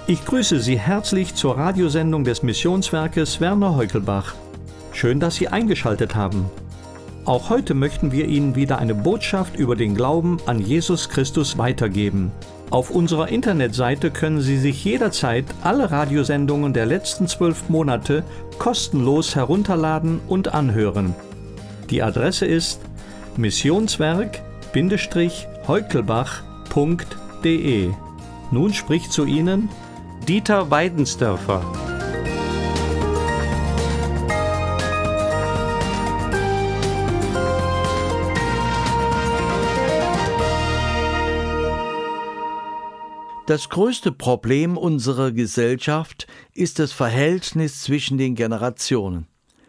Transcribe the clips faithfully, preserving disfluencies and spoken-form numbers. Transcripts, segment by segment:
Ich grüße Sie herzlich zur Radiosendung des Missionswerkes Werner Heukelbach. Schön, dass Sie eingeschaltet haben. Auch heute möchten wir Ihnen wieder eine Botschaft über den Glauben an Jesus Christus weitergeben. Auf unserer Internetseite können Sie sich jederzeit alle Radiosendungen der letzten zwölf Monate kostenlos herunterladen und anhören. Die Adresse ist missionswerk-heukelbach punkt de. Nun spricht zu Ihnen Dieter Weidensdörfer. Das größte Problem unserer Gesellschaft ist das Verhältnis zwischen den Generationen.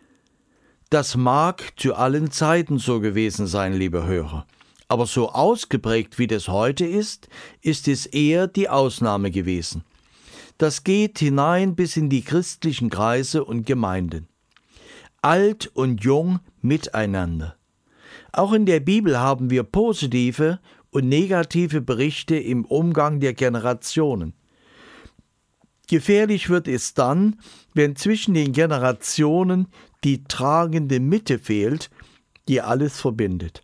Das mag zu allen Zeiten so gewesen sein, liebe Hörer. Aber so ausgeprägt wie das heute ist, ist es eher die Ausnahme gewesen. Das geht hinein bis in die christlichen Kreise und Gemeinden. Alt und jung miteinander. Auch in der Bibel haben wir positive und negative Berichte im Umgang der Generationen. Gefährlich wird es dann, wenn zwischen den Generationen die tragende Mitte fehlt, die alles verbindet.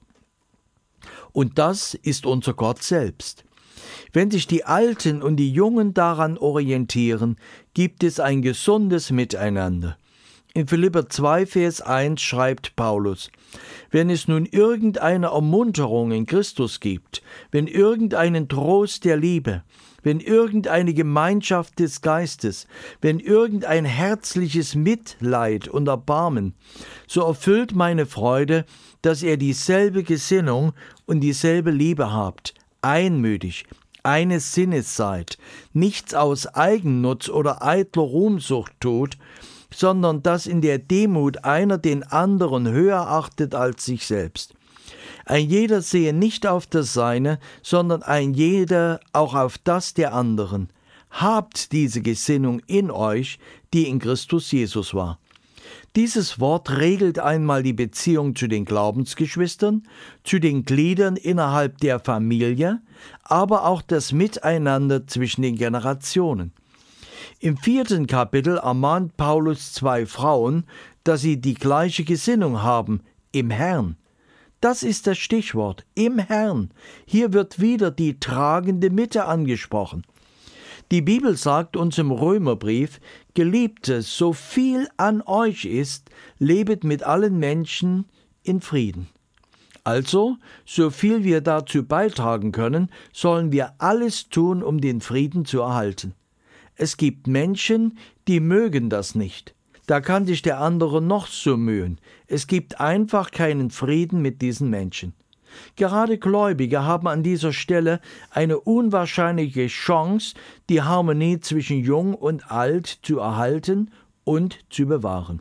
Und das ist unser Gott selbst. Wenn sich die Alten und die Jungen daran orientieren, gibt es ein gesundes Miteinander. In Philipper zwei, Vers eins schreibt Paulus: Wenn es nun irgendeine Ermunterung in Christus gibt, wenn irgendeinen Trost der Liebe, wenn irgendeine Gemeinschaft des Geistes, wenn irgendein herzliches Mitleid und Erbarmen, so erfüllt meine Freude, dass ihr dieselbe Gesinnung und dieselbe Liebe habt, einmütig, eines Sinnes seid, nichts aus Eigennutz oder eitler Ruhmsucht tut, sondern dass in der Demut einer den anderen höher achtet als sich selbst. Ein jeder sehe nicht auf das Seine, sondern ein jeder auch auf das der anderen. Habt diese Gesinnung in euch, die in Christus Jesus war. Dieses Wort regelt einmal die Beziehung zu den Glaubensgeschwistern, zu den Gliedern innerhalb der Familie, aber auch das Miteinander zwischen den Generationen. Im vierten Kapitel ermahnt Paulus zwei Frauen, dass sie die gleiche Gesinnung haben, im Herrn. Das ist das Stichwort, im Herrn. Hier wird wieder die tragende Mitte angesprochen. Die Bibel sagt uns im Römerbrief: Geliebte, so viel an euch ist, lebet mit allen Menschen in Frieden. Also, so viel wir dazu beitragen können, sollen wir alles tun, um den Frieden zu erhalten. Es gibt Menschen, die mögen das nicht. Da kann sich der andere noch so mühen. Es gibt einfach keinen Frieden mit diesen Menschen. Gerade Gläubige haben an dieser Stelle eine unwahrscheinliche Chance, die Harmonie zwischen Jung und Alt zu erhalten und zu bewahren.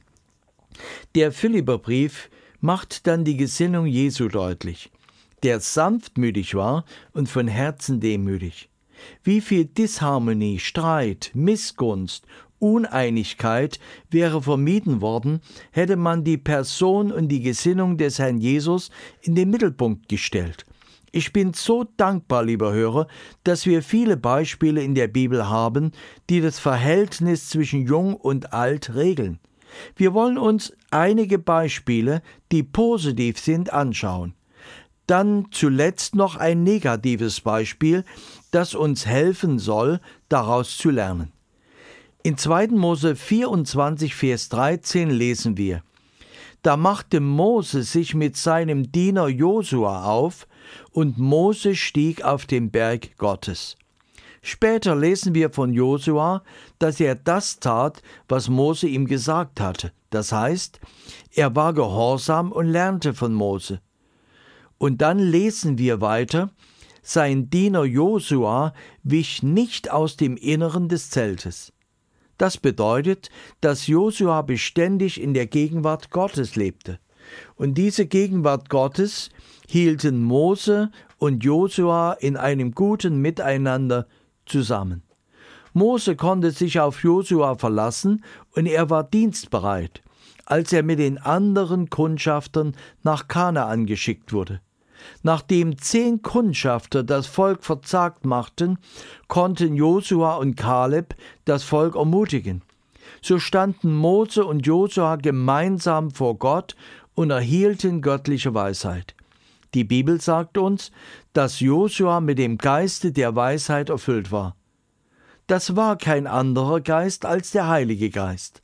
Der Philipperbrief macht dann die Gesinnung Jesu deutlich, der sanftmütig war und von Herzen demütig. Wie viel Disharmonie, Streit, Missgunst, Uneinigkeit wäre vermieden worden, hätte man die Person und die Gesinnung des Herrn Jesus in den Mittelpunkt gestellt. Ich bin so dankbar, lieber Hörer, dass wir viele Beispiele in der Bibel haben, die das Verhältnis zwischen Jung und Alt regeln. Wir wollen uns einige Beispiele, die positiv sind, anschauen. Dann zuletzt noch ein negatives Beispiel, das uns helfen soll, daraus zu lernen. In zweiten Mose vierundzwanzig, Vers dreizehn lesen wir: Da machte Mose sich mit seinem Diener Josua auf, und Mose stieg auf den Berg Gottes. Später lesen wir von Josua, dass er das tat, was Mose ihm gesagt hatte. Das heißt, er war gehorsam und lernte von Mose. Und dann lesen wir weiter: Sein Diener Josua wich nicht aus dem Inneren des Zeltes. Das bedeutet, dass Josua beständig in der Gegenwart Gottes lebte. Und diese Gegenwart Gottes hielten Mose und Josua in einem guten Miteinander zusammen. Mose konnte sich auf Josua verlassen und er war dienstbereit, als er mit den anderen Kundschaftern nach Kanaan geschickt wurde. Nachdem zehn Kundschafter das Volk verzagt machten, konnten Josua und Kaleb das Volk ermutigen. So standen Mose und Josua gemeinsam vor Gott und erhielten göttliche Weisheit. Die Bibel sagt uns, dass Josua mit dem Geiste der Weisheit erfüllt war. Das war kein anderer Geist als der Heilige Geist.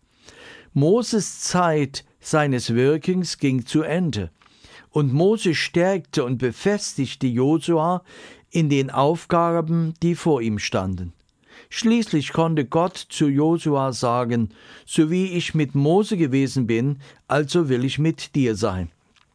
Moses Zeit seines Wirkens ging zu Ende, und Mose stärkte und befestigte Josua in den Aufgaben, die vor ihm standen. Schließlich konnte Gott zu Josua sagen: So wie ich mit Mose gewesen bin, also will ich mit dir sein.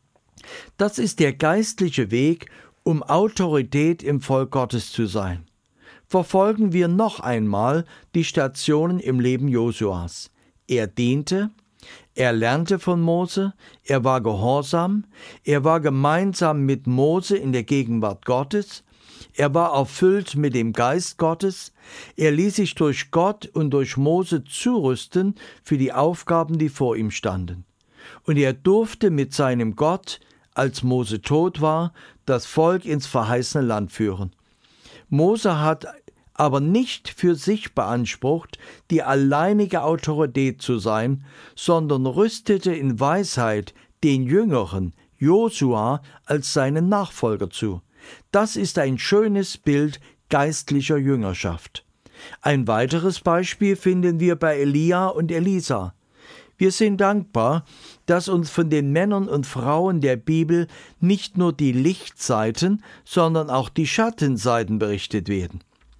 Das ist der geistliche Weg, um Autorität im Volk Gottes zu sein. Verfolgen wir noch einmal die Stationen im Leben Josuas. Er diente, er lernte von Mose, er war gehorsam, er war gemeinsam mit Mose in der Gegenwart Gottes, er war erfüllt mit dem Geist Gottes, er ließ sich durch Gott und durch Mose zurüsten für die Aufgaben, die vor ihm standen. Und er durfte mit seinem Gott, als Mose tot war, das Volk ins verheißene Land führen. Mose hat aber nicht für sich beansprucht, die alleinige Autorität zu sein, sondern rüstete in Weisheit den Jüngeren, Josua, als seinen Nachfolger zu. Das ist ein schönes Bild geistlicher Jüngerschaft. Ein weiteres Beispiel finden wir bei Elia und Elisa. Wir sind dankbar, dass uns von den Männern und Frauen der Bibel nicht nur die Lichtseiten, sondern auch die Schattenseiten berichtet werden.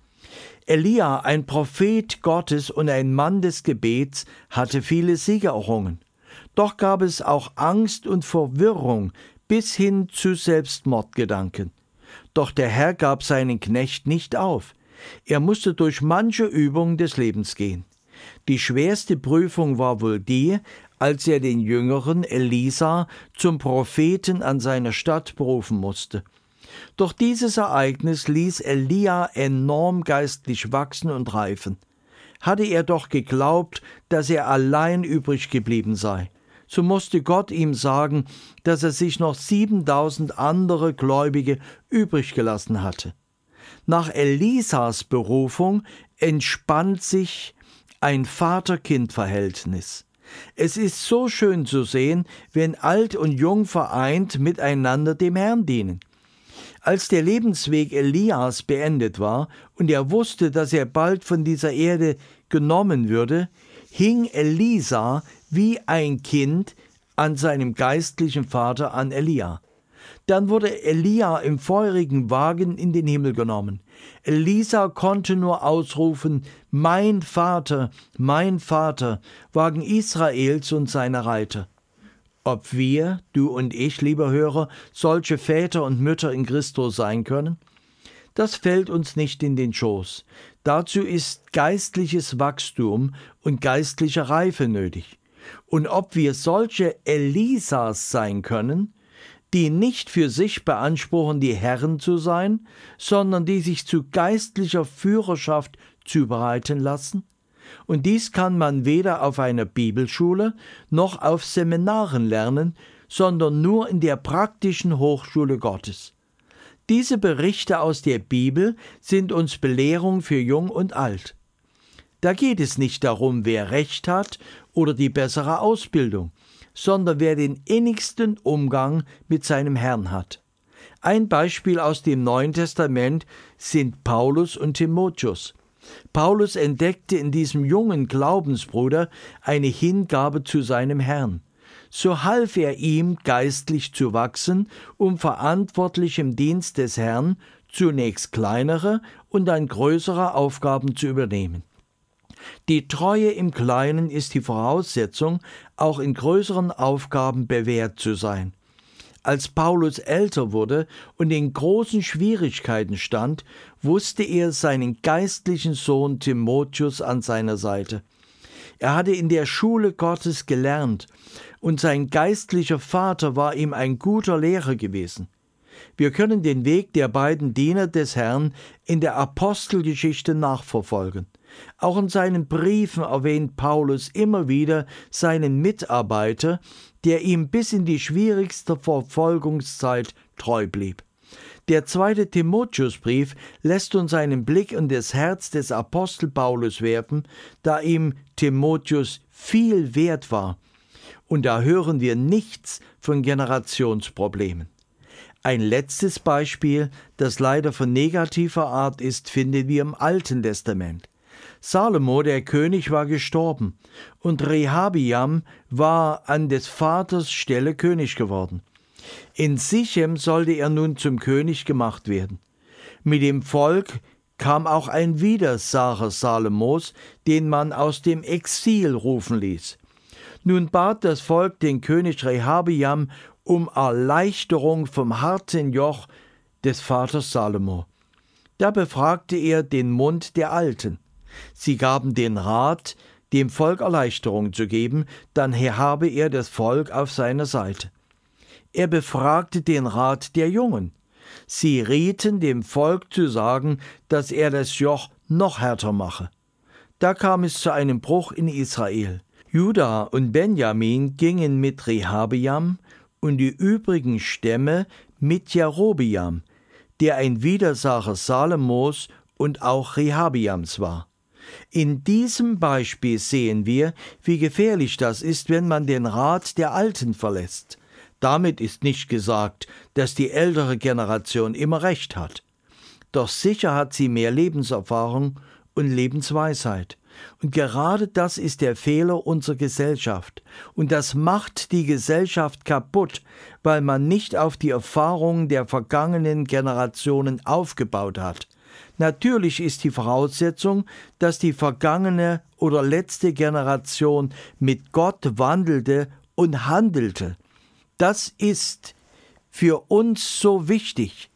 Elia, ein Prophet Gottes und ein Mann des Gebets, hatte viele Siege errungen. Doch gab es auch Angst und Verwirrung bis hin zu Selbstmordgedanken. Doch der Herr gab seinen Knecht nicht auf. Er musste durch manche Übungen des Lebens gehen. Die schwerste Prüfung war wohl die, als er den jüngeren Elisa zum Propheten an seine Stadt berufen musste. Doch dieses Ereignis ließ Elia enorm geistlich wachsen und reifen. Hatte er doch geglaubt, dass er allein übrig geblieben sei, so musste Gott ihm sagen, dass er sich noch siebentausend andere Gläubige übrig gelassen hatte. Nach Elisas Berufung entspannt sich ein Vater-Kind-Verhältnis. Es ist so schön zu sehen, wenn alt und jung vereint miteinander dem Herrn dienen. Als der Lebensweg Elias beendet war und er wusste, dass er bald von dieser Erde genommen würde, hing Elisa wie ein Kind an seinem geistlichen Vater, an Elia. Dann wurde Elia im feurigen Wagen in den Himmel genommen. Elisa konnte nur ausrufen: Mein Vater, mein Vater, Wagen Israels und seine Reiter. Ob wir, du und ich, lieber Hörer, solche Väter und Mütter in Christus sein können? Das fällt uns nicht in den Schoß. Dazu ist geistliches Wachstum und geistliche Reife nötig. Und ob wir solche Elisas sein können, die nicht für sich beanspruchen, die Herren zu sein, sondern die sich zu geistlicher Führerschaft zubereiten lassen? Und dies kann man weder auf einer Bibelschule noch auf Seminaren lernen, sondern nur in der praktischen Hochschule Gottes. Diese Berichte aus der Bibel sind uns Belehrung für Jung und Alt. Da geht es nicht darum, wer Recht hat oder die bessere Ausbildung, sondern wer den innigsten Umgang mit seinem Herrn hat. Ein Beispiel aus dem Neuen Testament sind Paulus und Timotheus. Paulus entdeckte in diesem jungen Glaubensbruder eine Hingabe zu seinem Herrn. So half er ihm, geistlich zu wachsen, um verantwortlich im Dienst des Herrn zunächst kleinere und dann größere Aufgaben zu übernehmen. Die Treue im Kleinen ist die Voraussetzung, auch in größeren Aufgaben bewährt zu sein. Als Paulus älter wurde und in großen Schwierigkeiten stand, wusste er seinen geistlichen Sohn Timotheus an seiner Seite. Er hatte in der Schule Gottes gelernt und sein geistlicher Vater war ihm ein guter Lehrer gewesen. Wir können den Weg der beiden Diener des Herrn in der Apostelgeschichte nachverfolgen. Auch in seinen Briefen erwähnt Paulus immer wieder seinen Mitarbeiter, der ihm bis in die schwierigste Verfolgungszeit treu blieb. Der zweite Timotheusbrief lässt uns einen Blick in das Herz des Apostel Paulus werfen, da ihm Timotheus viel wert war. Und da hören wir nichts von Generationsproblemen. Ein letztes Beispiel, das leider von negativer Art ist, finden wir im Alten Testament. Salomo, der König, war gestorben und Rehabiam war an des Vaters Stelle König geworden. In Sichem sollte er nun zum König gemacht werden. Mit dem Volk kam auch ein Widersacher Salomos, den man aus dem Exil rufen ließ. Nun bat das Volk den König Rehabiam um Erleichterung vom harten Joch des Vaters Salomo. Da befragte er den Mund der Alten. Sie gaben den Rat, dem Volk Erleichterung zu geben, dann habe er das Volk auf seiner Seite. Er befragte den Rat der Jungen. Sie rieten dem Volk zu sagen, dass er das Joch noch härter mache. Da kam es zu einem Bruch in Israel. Juda und Benjamin gingen mit Rehabiam und die übrigen Stämme mit Jerobiam, der ein Widersacher Salomos und auch Rehabiams war. In diesem Beispiel sehen wir, wie gefährlich das ist, wenn man den Rat der Alten verlässt. Damit ist nicht gesagt, dass die ältere Generation immer recht hat. Doch sicher hat sie mehr Lebenserfahrung und Lebensweisheit. Und gerade das ist der Fehler unserer Gesellschaft. Und das macht die Gesellschaft kaputt, weil man nicht auf die Erfahrungen der vergangenen Generationen aufgebaut hat. Natürlich ist die Voraussetzung, dass die vergangene oder letzte Generation mit Gott wandelte und handelte. Das ist für uns so wichtig,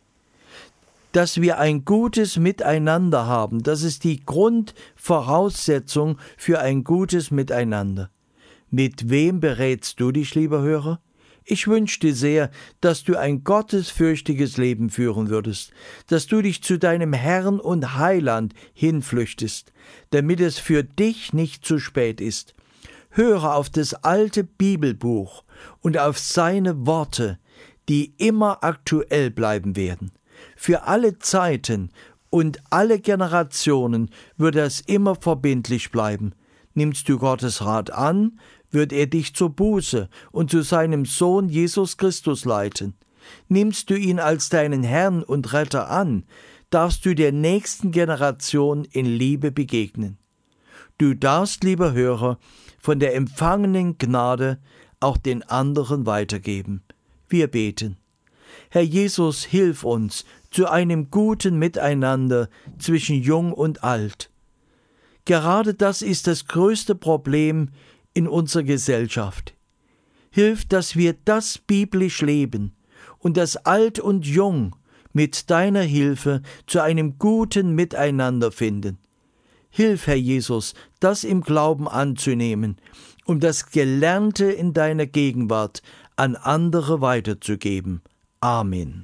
dass wir ein gutes Miteinander haben. Das ist die Grundvoraussetzung für ein gutes Miteinander. Mit wem berätst du dich, lieber Hörer? Ich wünsche dir sehr, dass du ein gottesfürchtiges Leben führen würdest, dass du dich zu deinem Herrn und Heiland hinflüchtest, damit es für dich nicht zu spät ist. Höre auf das alte Bibelbuch und auf seine Worte, die immer aktuell bleiben werden. Für alle Zeiten und alle Generationen wird es immer verbindlich bleiben. Nimmst du Gottes Rat an, wird er dich zur Buße und zu seinem Sohn Jesus Christus leiten. Nimmst du ihn als deinen Herrn und Retter an, darfst du der nächsten Generation in Liebe begegnen. Du darfst, lieber Hörer, von der empfangenen Gnade auch den anderen weitergeben. Wir beten. Herr Jesus, hilf uns zu einem guten Miteinander zwischen Jung und Alt. Gerade das ist das größte Problem in unserer Gesellschaft. Hilf, dass wir das biblisch leben und dass Alt und Jung mit deiner Hilfe zu einem guten Miteinander finden. Hilf, Herr Jesus, das im Glauben anzunehmen, um das Gelernte in deiner Gegenwart an andere weiterzugeben. Amen.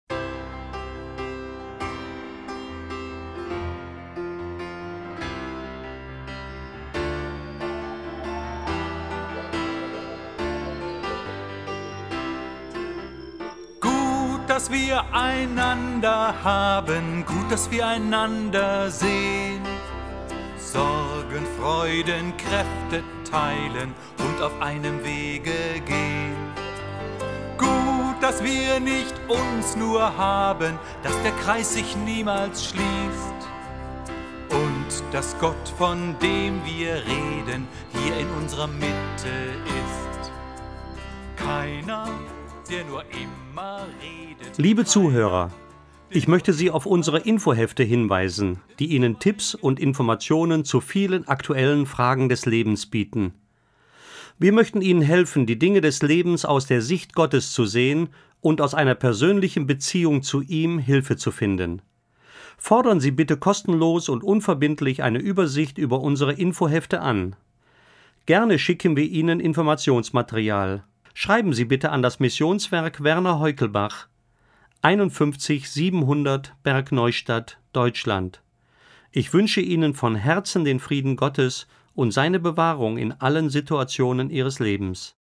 Dass wir einander haben, gut, dass wir einander sehen, Sorgen, Freuden, Kräfte teilen und auf einem Wege gehen. Gut, dass wir nicht uns nur haben, dass der Kreis sich niemals schließt und dass Gott, von dem wir reden, hier in unserer Mitte ist. Keiner, der nur immer redet. Liebe Zuhörer, ich möchte Sie auf unsere Infohefte hinweisen, die Ihnen Tipps und Informationen zu vielen aktuellen Fragen des Lebens bieten. Wir möchten Ihnen helfen, die Dinge des Lebens aus der Sicht Gottes zu sehen und aus einer persönlichen Beziehung zu ihm Hilfe zu finden. Fordern Sie bitte kostenlos und unverbindlich eine Übersicht über unsere Infohefte an. Gerne schicken wir Ihnen Informationsmaterial. Schreiben Sie bitte an das Missionswerk Werner Heukelbach, einundfünfzig siebenhundert Bergneustadt, Deutschland. Ich wünsche Ihnen von Herzen den Frieden Gottes und seine Bewahrung in allen Situationen Ihres Lebens.